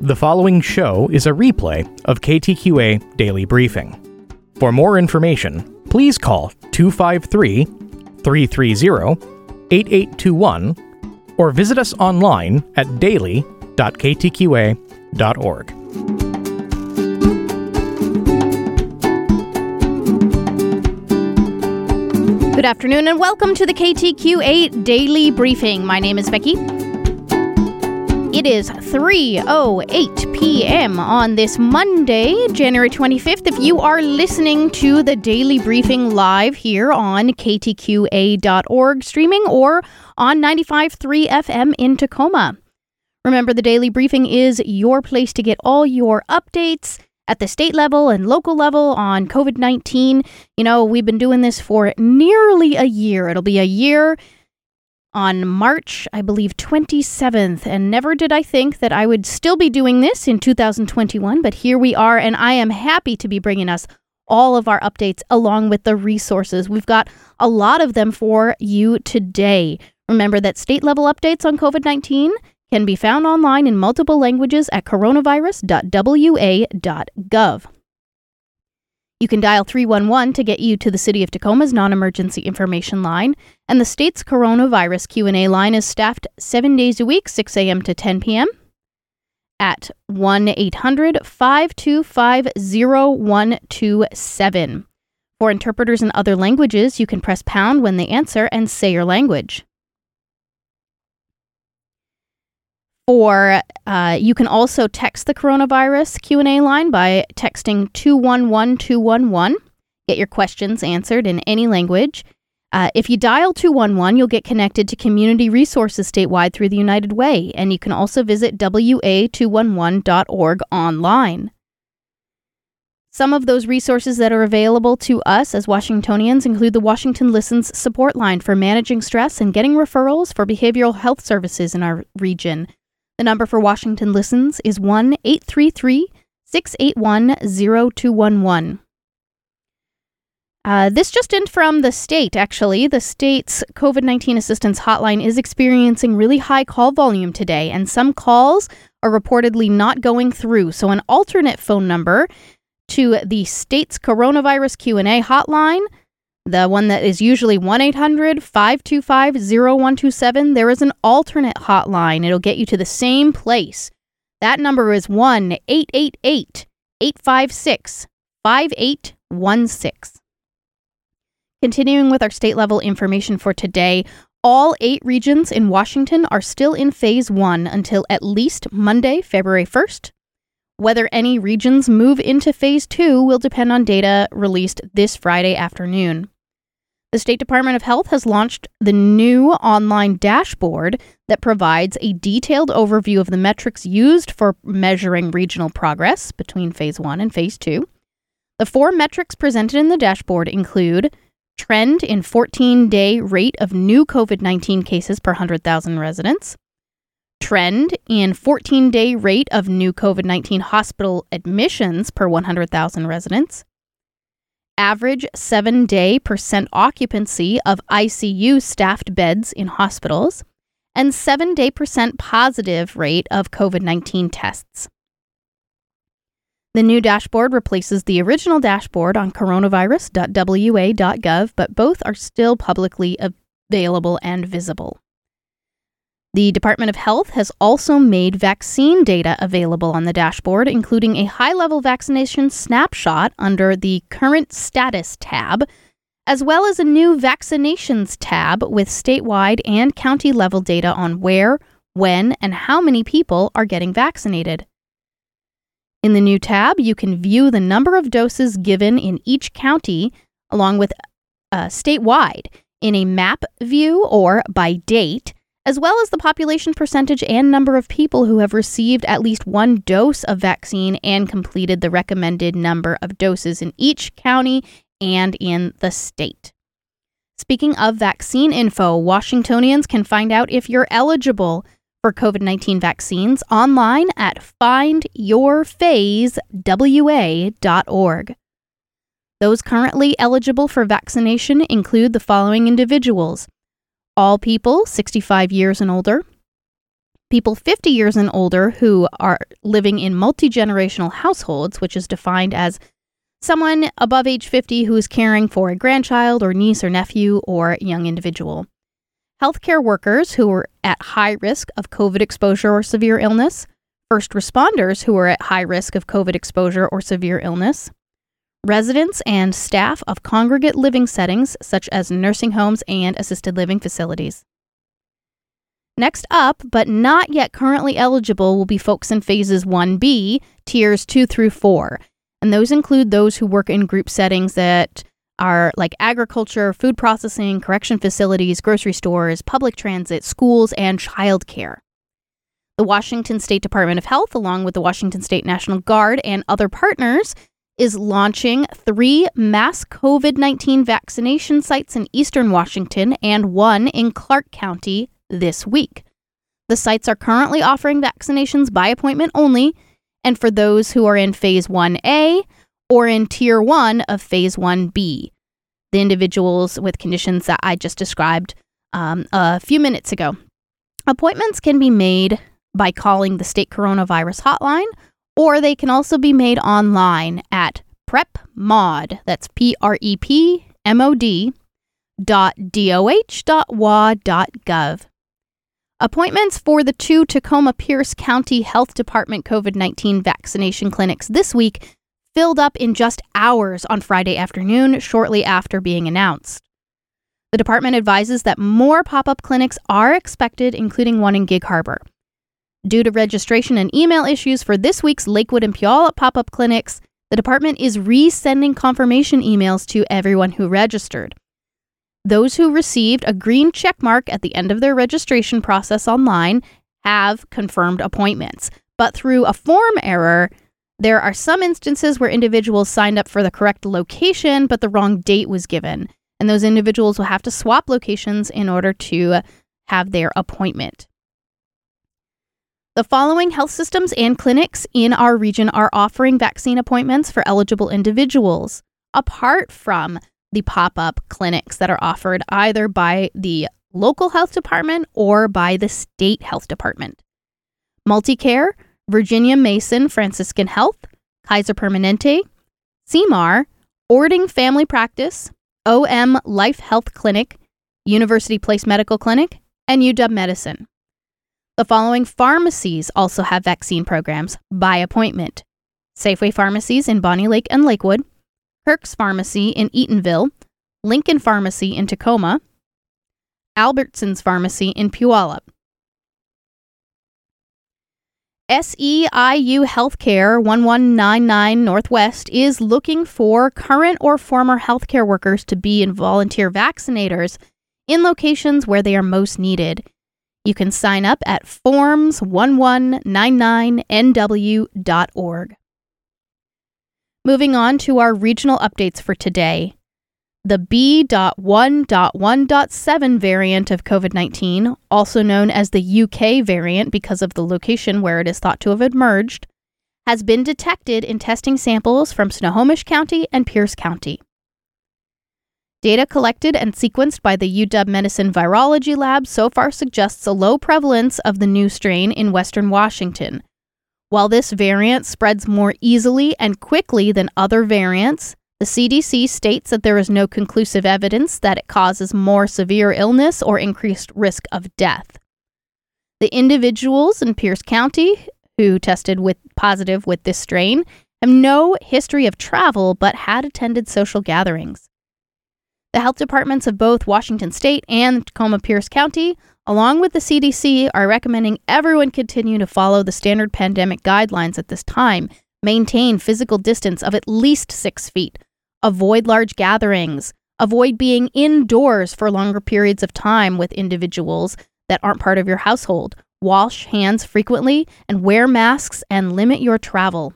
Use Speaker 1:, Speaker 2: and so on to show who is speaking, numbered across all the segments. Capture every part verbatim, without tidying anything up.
Speaker 1: The following show is a replay of K T Q A Daily Briefing. For more information, please call two five three, three three zero, eight eight two one or visit us online at daily dot k t q a dot org.
Speaker 2: Good afternoon and welcome to the K T Q A Daily Briefing. My name is Becky. It is three oh eight p.m. on this Monday, January twenty-fifth. If you are listening to the Daily Briefing live here on k t q a dot org streaming or on ninety-five point three F M in Tacoma. Remember, the Daily Briefing is your place to get all your updates at the state level and local level on covid nineteen. You know, we've been doing this for nearly a year. It'll be a year on March, I believe, twenty-seventh. And never did I think that I would still be doing this in two thousand twenty-one, but here we are, and I am happy to be bringing us all of our updates along with the resources. We've got a lot of them for you today. Remember that state-level updates on covid nineteen can be found online in multiple languages at coronavirus dot w a dot gov. You can dial three one one to get you to the City of Tacoma's non-emergency information line, and the state's coronavirus Q and A line is staffed seven days a week, six a.m. to ten p.m. at one eight hundred, five two five, zero one two seven. For interpreters in other languages, you can press pound when they answer and say your language. Or uh, you can also text the coronavirus Q and A line by texting two one one two one one. Get your questions answered in any language. Uh, if you dial two one one, you'll get connected to community resources statewide through the United Way, and you can also visit w a two one one dot org online. Some of those resources that are available to us as Washingtonians include the Washington Listens support line for managing stress and getting referrals for behavioral health services in our region. The number for Washington Listens is one eight three three, six eight one, zero two one one. Uh, this just in from the state, actually. The state's covid nineteen assistance hotline is experiencing really high call volume today, and some calls are reportedly not going through. So an alternate phone number to the state's coronavirus Q and A hotline, the one that is usually one eight hundred, five two five, zero one two seven, there is an alternate hotline. It'll get you to the same place. That number is one eight eight eight, eight five six, five eight one six. Continuing with our state-level information for today, all eight regions in Washington are still in Phase one until at least Monday, February first. Whether any regions move into Phase two will depend on data released this Friday afternoon. The State Department of Health has launched the new online dashboard that provides a detailed overview of the metrics used for measuring regional progress between Phase one and Phase two. The four metrics presented in the dashboard include trend in fourteen-day rate of new covid nineteen cases per one hundred thousand residents, trend in fourteen-day rate of new covid nineteen hospital admissions per one hundred thousand residents, average seven-day percent occupancy of I C U staffed beds in hospitals, and seven-day percent positive rate of covid nineteen tests. The new dashboard replaces the original dashboard on coronavirus dot w a dot gov, but both are still publicly available and visible. The Department of Health has also made vaccine data available on the dashboard, including a high-level vaccination snapshot under the Current Status tab, as well as a new Vaccinations tab with statewide and county-level data on where, when, and how many people are getting vaccinated. In the new tab, you can view the number of doses given in each county, along with uh, statewide, in a map view or by date, as well as the population percentage and number of people who have received at least one dose of vaccine and completed the recommended number of doses in each county and in the state. Speaking of vaccine info, Washingtonians can find out if you're eligible for covid nineteen vaccines online at find your phase w a dot org. Those currently eligible for vaccination include the following individuals: all people sixty-five years and older, People fifty years and older who are living in multi-generational households, which is defined as someone above age fifty who is caring for a grandchild or niece or nephew or young individual. Healthcare workers who are at high risk of COVID exposure or severe illness. First responders who are at high risk of COVID exposure or severe illness. Residents and staff of congregate living settings such as nursing homes and assisted living facilities. Next up, but not yet currently eligible, will be folks in phases one B, tiers two through four. And those include those who work in group settings that are like agriculture, food processing, correction facilities, grocery stores, public transit, schools, and childcare. The Washington State Department of Health, along with the Washington State National Guard and other partners, is launching three mass COVID nineteen vaccination sites in eastern Washington and one in Clark County this week. The sites are currently offering vaccinations by appointment only, and for those who are in Phase one A or in Tier one of Phase one B, the individuals with conditions that I just described um, a few minutes ago. Appointments can be made by calling the state coronavirus hotline, or they can also be made online at PrepMod, that's P R E P M O D, dot D O H dot W A dot gov. Appointments for the two Tacoma Pierce County Health Department COVID nineteen vaccination clinics this week filled up in just hours on Friday afternoon, shortly after being announced. The department advises that more pop-up clinics are expected, including one in Gig Harbor. Due to registration and email issues for this week's Lakewood and Puyallup pop-up clinics, the department is resending confirmation emails to everyone who registered. Those who received a green check mark at the end of their registration process online have confirmed appointments. But through a form error, there are some instances where individuals signed up for the correct location, but the wrong date was given. And those individuals will have to swap locations in order to have their appointment. The following health systems and clinics in our region are offering vaccine appointments for eligible individuals, apart from the pop-up clinics that are offered either by the local health department or by the state health department. Multicare, Virginia Mason Franciscan Health, Kaiser Permanente, C M A R, Ording Family Practice, O M Life Health Clinic, University Place Medical Clinic, and U W Medicine. The following pharmacies also have vaccine programs by appointment. Safeway Pharmacies in Bonnie Lake and Lakewood, Kirk's Pharmacy in Eatonville, Lincoln Pharmacy in Tacoma, Albertsons Pharmacy in Puyallup. S E I U Healthcare one one nine nine Northwest is looking for current or former healthcare workers to be in volunteer vaccinators in locations where they are most needed. You can sign up at forms one one nine nine N W dot org. Moving on to our regional updates for today. The B one one seven variant of COVID nineteen, also known as the U K variant because of the location where it is thought to have emerged, has been detected in testing samples from Snohomish County and Pierce County. Data collected and sequenced by the U W Medicine Virology Lab so far suggests a low prevalence of the new strain in Western Washington. While this variant spreads more easily and quickly than other variants, the C D C states that there is no conclusive evidence that it causes more severe illness or increased risk of death. The individuals in Pierce County who tested with positive with this strain have no history of travel but had attended social gatherings. The health departments of both Washington State and Tacoma Pierce County, along with the C D C, are recommending everyone continue to follow the standard pandemic guidelines at this time, maintain physical distance of at least six feet, avoid large gatherings, avoid being indoors for longer periods of time with individuals that aren't part of your household, wash hands frequently, and wear masks and limit your travel.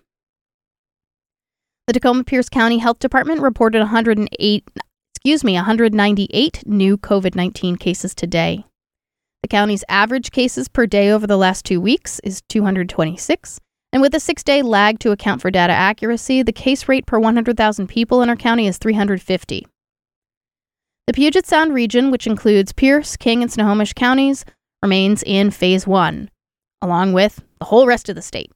Speaker 2: The Tacoma Pierce County Health Department reported one hundred eight Excuse me, one hundred ninety-eight new COVID nineteen cases today. The county's average cases per day over the last two weeks is two hundred twenty-six, and with a six-day lag to account for data accuracy, the case rate per one hundred thousand people in our county is three hundred fifty. The Puget Sound region, which includes Pierce, King, and Snohomish counties, remains in Phase one. along with the whole rest of the state.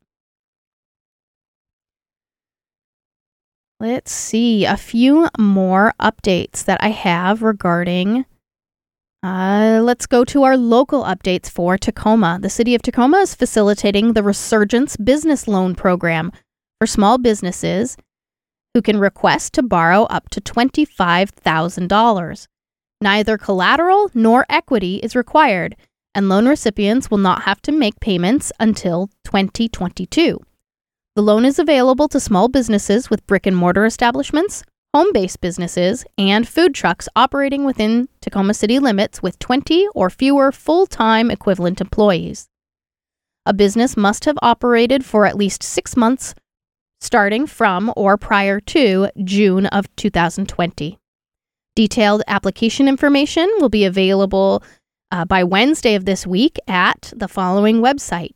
Speaker 2: Let's see, a few more updates that I have regarding, uh, let's go to our local updates for Tacoma. The city of Tacoma is facilitating the Resurgence Business Loan Program for small businesses who can request to borrow up to twenty-five thousand dollars. Neither collateral nor equity is required, and loan recipients will not have to make payments until twenty twenty-two. The loan is available to small businesses with brick-and-mortar establishments, home-based businesses, and food trucks operating within Tacoma city limits with twenty or fewer full-time equivalent employees. A business must have operated for at least six months starting from or prior to June of two thousand twenty. Detailed application information will be available uh, by Wednesday of this week at the following website,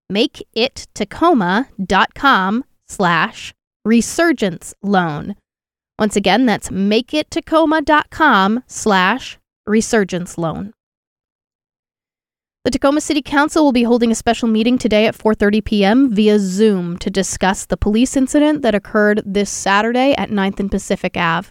Speaker 2: makeittacoma.com slash resurgence loan. Once again, that's makeittacoma.com slash resurgence loan. The Tacoma City Council will be holding a special meeting today at four thirty p.m. via Zoom to discuss the police incident that occurred this Saturday at ninth and Pacific Avenue.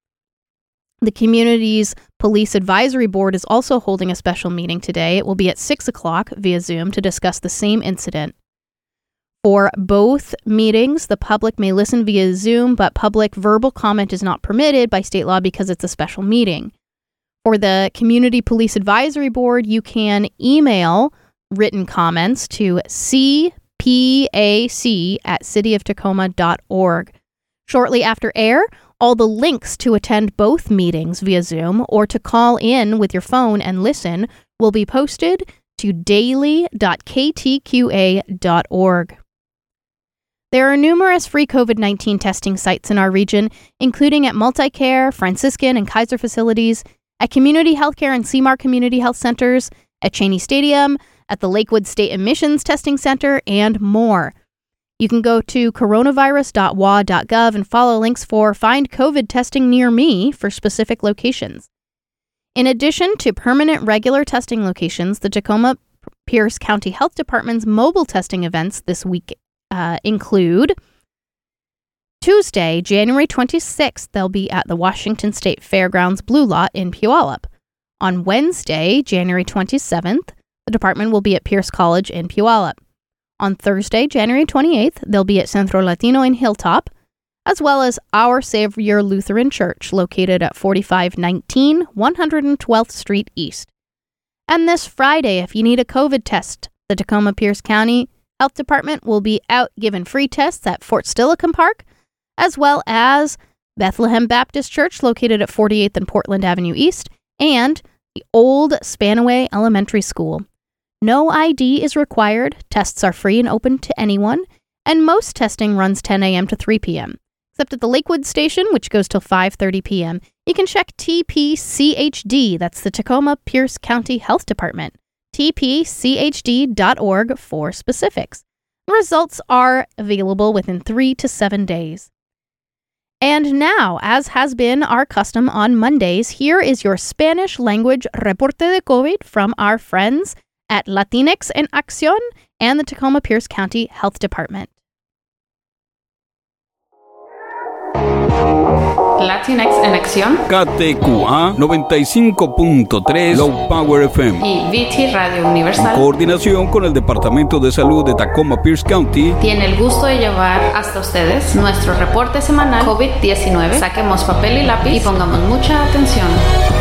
Speaker 2: The community's police advisory board is also holding a special meeting today. It will be at six o'clock via Zoom to discuss the same incident. For both meetings, the public may listen via Zoom, but public verbal comment is not permitted by state law because it's a special meeting. For the Community Police Advisory Board, you can email written comments to c p a c at city of tacoma dot org. Shortly after air, all the links to attend both meetings via Zoom or to call in with your phone and listen will be posted to daily dot k t q a dot org. There are numerous free covid nineteen testing sites in our region, including at Multicare, Franciscan, and Kaiser facilities, at Community Healthcare and C M A R Community Health Centers, at Cheney Stadium, at the Lakewood State Emissions Testing Center, and more. You can go to coronavirus dot w a dot gov and follow links for Find COVID Testing Near Me for specific locations. In addition to permanent regular testing locations, the Tacoma Pierce County Health Department's mobile testing events this week uh, include Tuesday, January twenty-sixth, they'll be at the Washington State Fairgrounds Blue Lot in Puyallup. On Wednesday, January twenty-seventh, the department will be at Pierce College in Puyallup. On Thursday, January twenty-eighth, they'll be at Centro Latino in Hilltop, as well as Our Savior Lutheran Church, located at forty-five nineteen one hundred twelfth Street East. And this Friday, if you need a COVID test, the Tacoma Pierce County Health Department will be out giving free tests at Fort Steilacoom Park, as well as Bethlehem Baptist Church, located at forty-eighth and Portland Avenue East, and the Old Spanaway Elementary School. No I D is required, tests are free and open to anyone, and most testing runs ten a.m. to three p.m. Except at the Lakewood Station, which goes till five thirty p.m., you can check T P C H D, that's the Tacoma Pierce County Health Department, t p c h d dot org for specifics. Results are available within three to seven days. And now, as has been our custom on Mondays, here is your Spanish language Reporte de COVID from our friends at Latinx en Acción and the Tacoma Pierce County Health Department.
Speaker 3: Latinx en Acción,
Speaker 4: K T Q A noventa y cinco punto tres Low Power F M
Speaker 3: y V T Radio Universal,
Speaker 4: en coordinación con el Departamento de Salud de Tacoma Pierce County,
Speaker 3: tiene el gusto de llevar hasta ustedes nuestro reporte semanal COVID diecinueve. Saquemos papel y lápiz y pongamos mucha atención.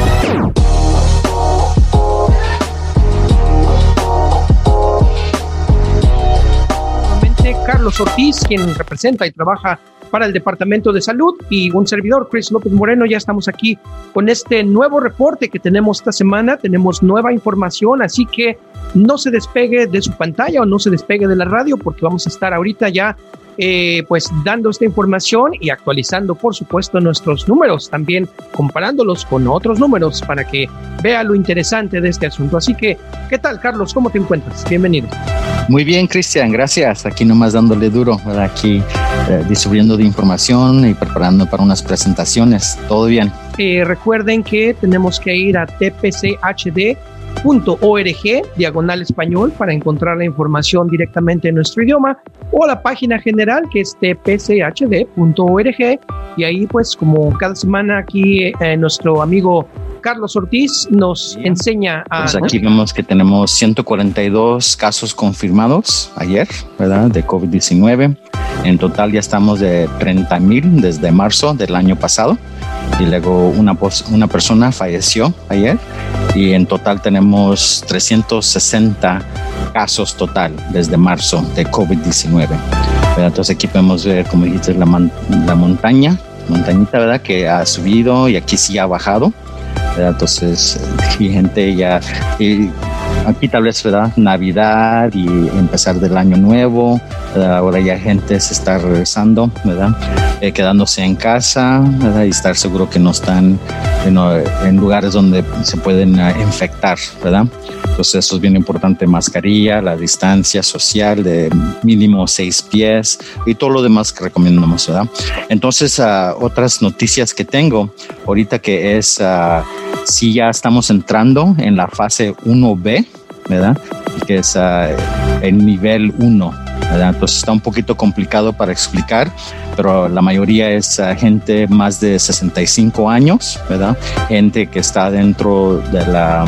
Speaker 5: Carlos Ortiz, quien representa y trabaja para el Departamento de Salud, y un servidor, Chris López Moreno. Ya estamos aquí con este nuevo reporte que tenemos esta semana. Tenemos nueva información, así que no se despegue de su pantalla o no se despegue de la radio, porque vamos a estar ahorita ya eh, pues dando esta información y actualizando, por supuesto, nuestros números, también comparándolos con otros números para que vea lo interesante de este asunto. Así que, ¿qué tal, Carlos? ¿Cómo te encuentras? Bienvenido.
Speaker 6: Muy bien, Cristian, gracias. Aquí nomás dándole duro, ¿verdad? Aquí eh, distribuyendo de información y preparando para unas presentaciones. Todo bien.
Speaker 5: Eh, recuerden que tenemos que ir a t p c h d punto org diagonal español para encontrar la información directamente en nuestro idioma, o la página general que es t p c h d punto org, y ahí pues como cada semana aquí eh, nuestro amigo Carlos Ortiz nos Bien. enseña a...
Speaker 6: Pues aquí ¿no? vemos que tenemos ciento cuarenta y dos casos confirmados ayer, ¿verdad? De COVID diecinueve. En total ya estamos de treinta mil desde marzo del año pasado. Y luego una, una persona falleció ayer. Y en total tenemos trescientos sesenta casos total desde marzo de COVID diecinueve. ¿Verdad? Entonces aquí podemos ver, como dijiste, la, man, la montaña, montañita, ¿verdad? Que ha subido y aquí sí ha bajado. ¿Verdad? Entonces, y gente ya, y aquí tal vez, ¿verdad? Navidad y empezar del año nuevo, ¿verdad? Ahora ya gente se está regresando, ¿verdad? Eh, quedándose en casa, ¿verdad? Y estar seguro que no están you know, en lugares donde se pueden uh, infectar, ¿verdad? Entonces eso es bien importante, mascarilla, la distancia social de mínimo seis pies y todo lo demás que recomendamos, ¿verdad? Entonces, uh, otras noticias que tengo ahorita que es, uh, si ya estamos entrando en la fase uno B, ¿verdad? Que es uh, el nivel uno, ¿verdad? Entonces está un poquito complicado para explicar, pero la mayoría es uh, gente más de sesenta y cinco años, ¿verdad? Gente que está dentro de la...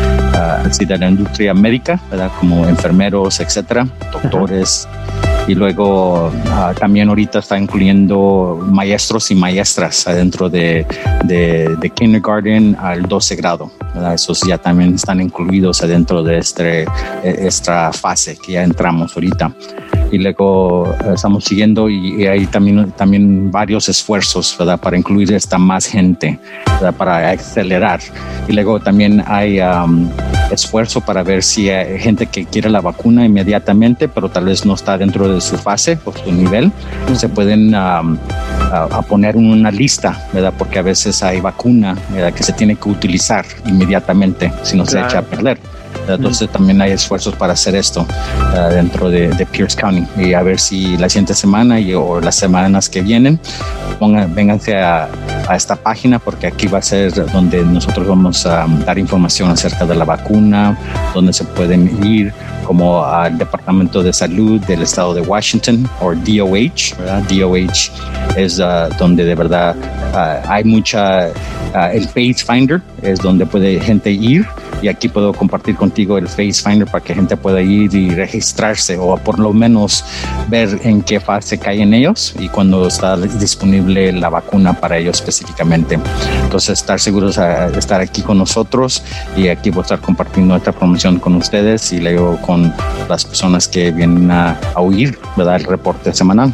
Speaker 6: Uh, sí, de la industria médica, ¿verdad? Como enfermeros, etcétera, doctores. Uh-huh. Y luego uh, también ahorita está incluyendo maestros y maestras adentro de, de, de kindergarten al doce grado, ¿verdad? Esos ya también están incluidos adentro de este, esta fase que ya entramos ahorita. Y luego uh, estamos siguiendo y, y hay también, también varios esfuerzos, ¿verdad? Para incluir esta más gente, ¿verdad? Para acelerar. Y luego también hay um, esfuerzo para ver si hay gente que quiere la vacuna inmediatamente, pero tal vez no está dentro de su fase o su nivel. Se pueden um, a, a poner una lista, ¿verdad? Porque a veces hay vacuna, ¿verdad? Que se tiene que utilizar inmediatamente si no claro. se echa a perder. Entonces mm. también hay esfuerzos para hacer esto uh, dentro de, de Pierce County, y a ver si la siguiente semana y, o las semanas que vienen pongan, vénganse a, a esta página, porque aquí va a ser donde nosotros vamos a dar información acerca de la vacuna, donde se pueden ir como al Departamento de Salud del Estado de Washington o D O H, ¿verdad? D O H es uh, donde de verdad uh, hay mucha, uh, el Face Finder es donde puede gente ir, y aquí puedo compartir contigo el Face Finder para que gente pueda ir y registrarse, o por lo menos ver en qué fase caen ellos y cuando está disponible la vacuna para ellos específicamente. Entonces estar seguros de estar aquí con nosotros, y aquí voy a estar compartiendo esta promoción con ustedes y luego con las personas que vienen a, a oír, ¿verdad? El reporte semanal.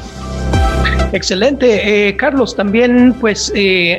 Speaker 5: Excelente. Eh, Carlos, también pues eh,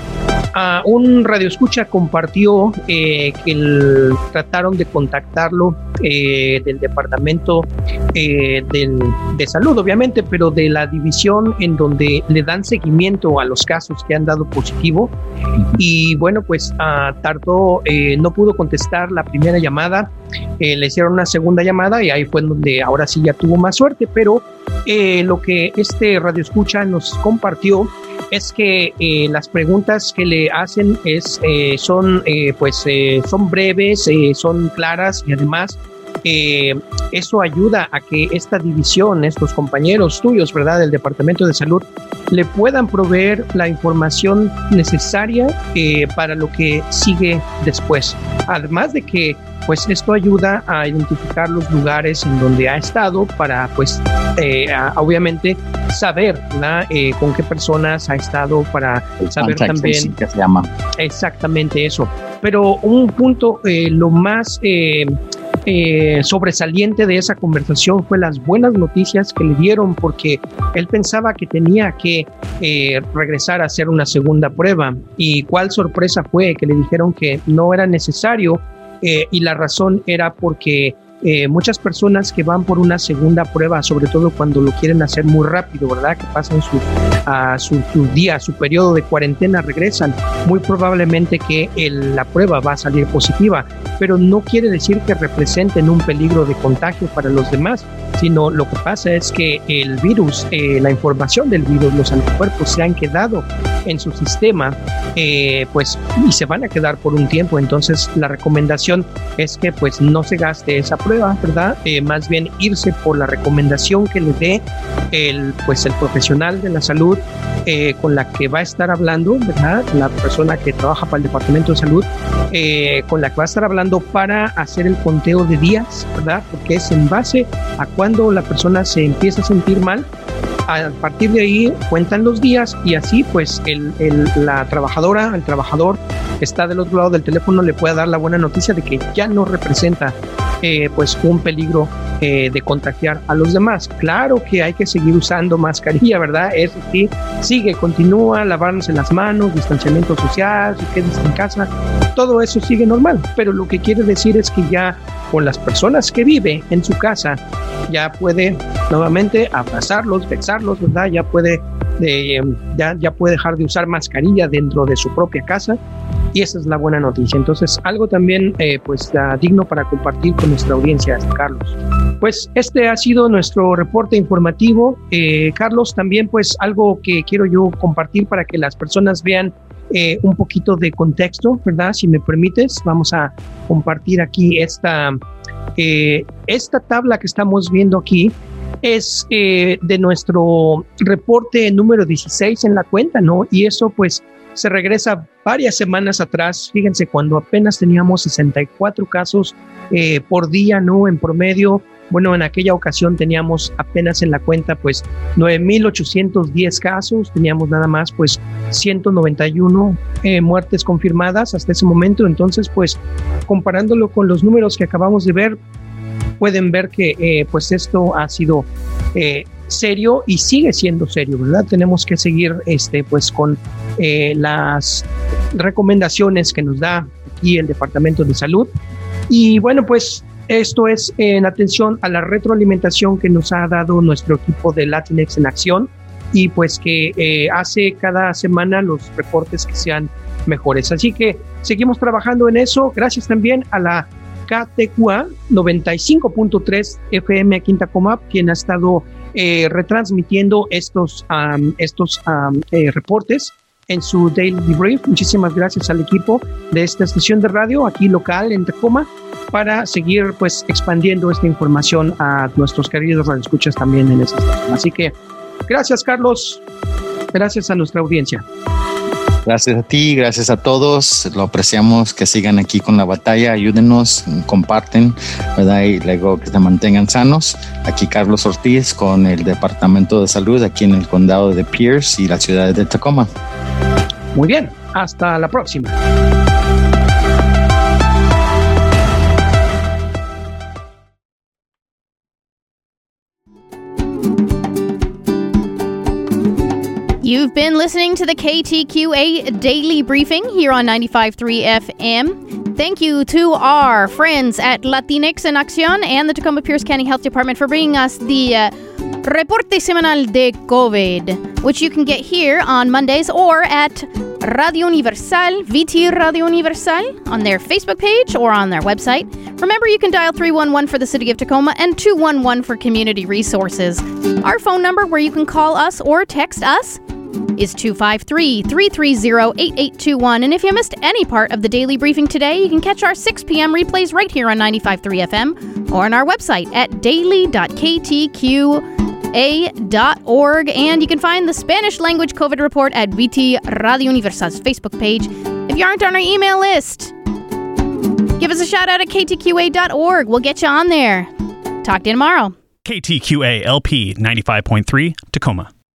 Speaker 5: a un radioescucha compartió eh, que el, trataron de contactarlo eh, del departamento eh, del, de salud, obviamente, pero de la división en donde le dan seguimiento a los casos que han dado positivo. Y bueno, pues uh, tardó, eh, no pudo contestar la primera llamada, eh, le hicieron una segunda llamada y ahí fue donde ahora sí ya tuvo más suerte. Pero eh, lo que este radioescucha nos compartió es que eh, las preguntas que le hacen es, eh, son, eh, pues, eh, son breves, eh, son claras, y además eh, eso ayuda a que esta división, estos compañeros tuyos, ¿verdad?, del Departamento de Salud, le puedan proveer la información necesaria eh, para lo que sigue después. Además de que pues esto ayuda a identificar los lugares en donde ha estado para, pues, eh, a, obviamente saber, ¿verdad? Eh, con qué personas ha estado, para el saber también.
Speaker 6: Que se llama.
Speaker 5: Exactamente eso. Pero un punto, eh, lo más eh, eh, sobresaliente de esa conversación fue las buenas noticias que le dieron, porque él pensaba que tenía que eh, regresar a hacer una segunda prueba. Y cuál sorpresa fue que le dijeron que no era necesario. Eh, y la razón era porque eh, muchas personas que van por una segunda prueba, sobre todo cuando lo quieren hacer muy rápido, ¿verdad?, que pasan su, uh, su, su día, su periodo de cuarentena, regresan, muy probablemente que el, la prueba va a salir positiva, pero no quiere decir que representen un peligro de contagio para los demás. sino lo que pasa es que el virus, eh, la información del virus, los anticuerpos se han quedado en su sistema, eh, pues, y se van a quedar por un tiempo. Entonces, la recomendación es que, pues, no se gaste esa prueba, ¿verdad? Eh, más bien irse por la recomendación que le dé el, pues, el profesional de la salud eh, con la que va a estar hablando, ¿verdad? La persona que trabaja para el Departamento de Salud, eh, con la que va a estar hablando para hacer el conteo de días, ¿verdad? Porque es en base a cuando la persona se empieza a sentir mal. A partir de ahí cuentan los días y así pues el, el, la trabajadora, el trabajador que está del otro lado del teléfono le puede dar la buena noticia de que ya no representa eh, pues un peligro eh, de contagiar a los demás. Claro que hay que seguir usando mascarilla, ¿verdad? Eso sí, sigue, continúa, lavarse las manos, distanciamiento social, si quedas en casa, todo eso sigue normal, pero lo que quiere decir es que ya con las personas que vive en su casa ya puede nuevamente abrazarlos, besarlos, ¿verdad? Ya puede, eh, ya, ya puede dejar de usar mascarilla dentro de su propia casa y esa es la buena noticia. Entonces, algo también eh, pues uh, digno para compartir con nuestra audiencia, Carlos. Pues este ha sido nuestro reporte informativo. Eh, Carlos, también pues algo que quiero yo compartir para que las personas vean Eh, un poquito de contexto, ¿verdad? Si me permites, vamos a compartir aquí esta, eh, esta tabla que estamos viendo aquí. Es eh, de nuestro reporte número dieciséis en la cuenta, ¿no? Y eso pues se regresa varias semanas atrás. Fíjense, cuando apenas teníamos sesenta y cuatro casos eh, por día, ¿no? En promedio. Bueno, en aquella ocasión teníamos apenas en la cuenta pues nueve mil ochocientos diez casos, teníamos nada más pues ciento noventa y uno eh, muertes confirmadas hasta ese momento. Entonces pues comparándolo con los números que acabamos de ver, pueden ver que eh, pues esto ha sido eh, serio y sigue siendo serio, ¿verdad? Tenemos que seguir este pues con eh, las recomendaciones que nos da aquí el Departamento de Salud. Y bueno, pues esto es en atención a la retroalimentación que nos ha dado nuestro equipo de Latinx en Acción y pues que eh, hace cada semana los reportes que sean mejores. Así que seguimos trabajando en eso. Gracias también a la K T Q A noventa y cinco punto tres F M aquí en Tacoma, quien ha estado eh, retransmitiendo estos, um, estos um, eh, reportes en su Daily Brief. Muchísimas gracias al equipo de esta estación de radio aquí local en Tacoma para seguir pues expandiendo esta información a nuestros queridos radioescuchas también en esta estación. Así que gracias, Carlos. Gracias a nuestra audiencia.
Speaker 6: Gracias a ti, gracias a todos. Lo apreciamos, que sigan aquí con la batalla. Ayúdenos, comparten, ¿verdad? Y luego que se mantengan sanos. Aquí Carlos Ortiz con el Departamento de Salud aquí en el condado de Pierce y la ciudad de Tacoma.
Speaker 5: Muy bien, hasta la próxima.
Speaker 2: You've been listening to the K T Q A Daily Briefing here on ninety-five point three F M. Thank you to our friends at Latinx en Acción and the Tacoma Pierce County Health Department for bringing us the uh, Reporte Semanal de COVID, which you can get here on Mondays or at Radio Universal, V T Radio Universal, on their Facebook page or on their website. Remember, you can dial three one one for the City of Tacoma and two one one for Community Resources. Our phone number where you can call us or text us is two five three, three three zero, eight eight two one. And if you missed any part of the daily briefing today, you can catch our six p.m. replays right here on ninety-five point three F M or on our website at daily dot k t q a dot org. And you can find the Spanish language COVID report at V T Radio Universal's Facebook page. If you aren't on our email list, give us a shout out at k t q a dot org. We'll get you on there. Talk to you tomorrow.
Speaker 1: K T Q A L P ninety-five point three Tacoma.